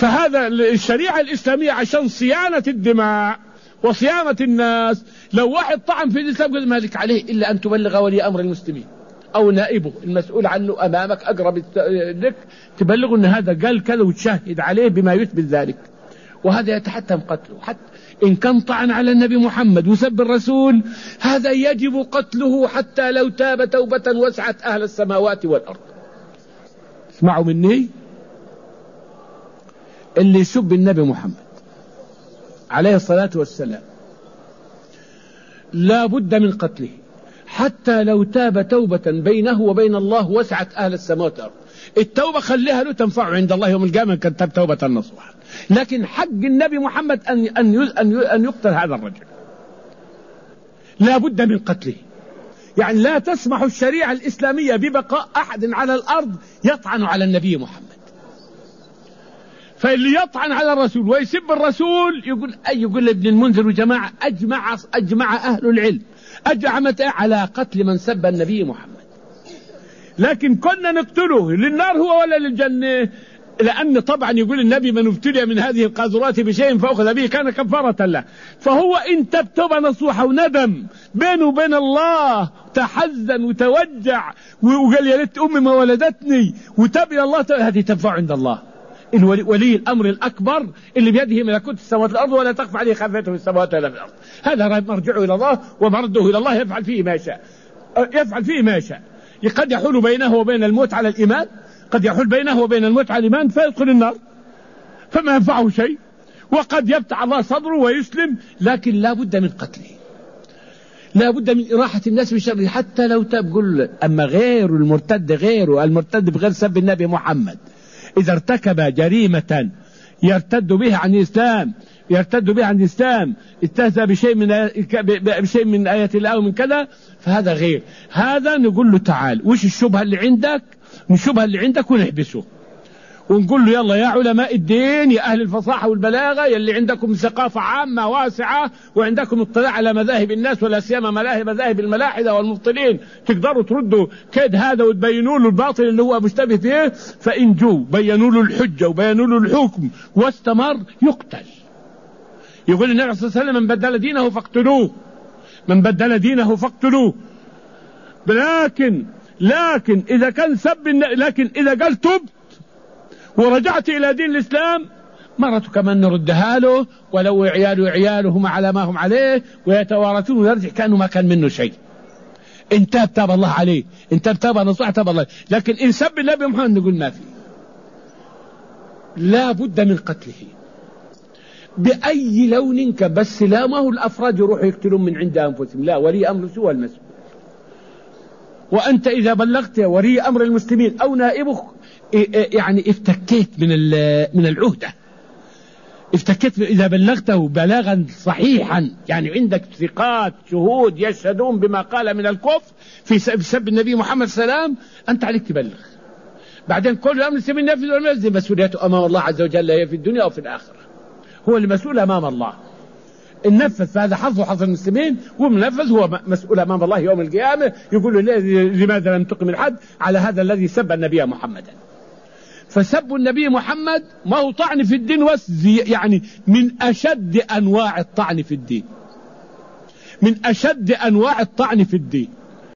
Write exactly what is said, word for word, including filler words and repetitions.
فهذا الشريعة الإسلامية عشان صيانة الدماء وصيانة الناس. لو واحد طعن في الإسلام قال مالك عليه إلا أن تبلغ ولي أمر المسلمين أو نائبه المسؤول عنه أمامك أقرب لك، تبلغوا أن هذا قال كذا وتشهد عليه بما يثبت ذلك، وهذا يتحتم قتله. حتى إن كان طعن على النبي محمد وسب الرسول هذا يجب قتله حتى لو تاب توبة وسعت أهل السماوات والأرض. اسمعوا مني، اللي يسب النبي محمد عليه الصلاة والسلام لا بد من قتله حتى لو تاب توبة بينه وبين الله وسعت أهل السماوات والأرض. التوبة خليها له تنفع عند الله يوم القيامة كان تاب توبة نصوحا، لكن حق النبي محمد أن أن أن يقتل هذا الرجل، لا بد من قتله. يعني لا تسمح الشريعة الإسلامية ببقاء أحد على الأرض يطعن على النبي محمد. فاللي يطعن على الرسول ويسب الرسول يقول أي يقول ابن المنذر وجماعة أجمع أجمع أهل العلم أجمع على قتل من سب النبي محمد. لكن كنا نقتله للنار هو ولا للجنة؟ لأن طبعا يقول النبي من ابتلي من هذه القاذورات بشيء فأخذ به كان كفارة له. فهو إن تاب توبة نصوحة وندم بينه وبين الله تحزن وتوجع وقال يا ليت أمي ما ولدتني وتاب إلى الله، هذه تنفع عند الله. الولي ولي الأمر الأكبر اللي بيده ملكوت السماوات والأرض ولا تخفى عليه خافته في السماوات ولا في الأرض، هذا مرجعه إلى الله ومرده إلى الله، يفعل فيه ما يشاء يفعل فيه ما يشاء. قد يحول بينه وبين الموت على الإيمان، قد يحول بينه وبين الموت على الإيمان فيدخل النار فما ينفعه شيء، وقد يفتح الله صدره ويسلم، لكن لا بد من قتله، لا بد من إراحة الناس بشره حتى لو تاب. قل أما غير المرتد، غيره المرتد بغير سب النبي محمد إذا ارتكب جريمة يرتد بها عن الإسلام يرتد بها عن الإسلام استهزأ بشيء من بشيء من آيات الله ومن كذا، فهذا غير. هذا نقول له تعال وش الشبهة اللي عندك، الشبهة اللي عندك ونحبسه ونقول له يلا يا علماء الدين يا أهل الفصاحة والبلاغة يلي عندكم ثقافة عامة واسعة وعندكم اطلاع على مذاهب الناس ولا سيما مذاهب مذاهب الملاحدة والمبطلين، تقدروا تردوا كيد هذا وتبينوا له الباطل اللي هو مشتبه فيه. فإن جو بينوا له الحجة وبينوا له الحكم واستمر يقتل. يقول النبي صلى الله عليه وسلم من بدل دينه فاقتلوه، من بدل دينه فاقتلوه. لكن لكن إذا كان سب، لكن إذا قال تب ورجعت إلى دين الإسلام مرته كمان نردها له، ولو عياله عياله هم على ما هم عليه ويتوارثون ويرجع كأنه ما كان منه شيء. إن تاب تاب الله عليه، إن تاب تاب نصوح تاب الله. لكن إن سب النبي محمد نقول ما في، لا بد من قتله بأي لون كان. بس لا ما هو الأفراد يروحوا يقتلون من عند أنفسهم، لا، ولي أمر سوى المسؤول. وأنت إذا بلغت ولي أمر المسلمين أو نائبه يعني افتكيت من من العهدة، افتكيت إذا بلغته بلاغا صحيحا، يعني عندك ثقات شهود يشهدون بما قال من الكفر في سب النبي محمد السلام، أنت عليك تبلغ. بعدين كل أمر المسلمين ينفذ والمسلم مسؤوليته أمام الله عز وجل، هي في الدنيا وفي الآخرة، هو المسؤول أمام الله. إن نفذ فهذا حظه حظ المسلمين، ومنفذ هو مسؤول أمام الله يوم القيامة. يقول له لماذا لم تقم الحد على هذا الذي سب النبي محمدا؟ فسب النبي محمد ما هو طعن في الدين، يعني من أشد أنواع الطعن في الدين، من أشد أنواع الطعن في الدين.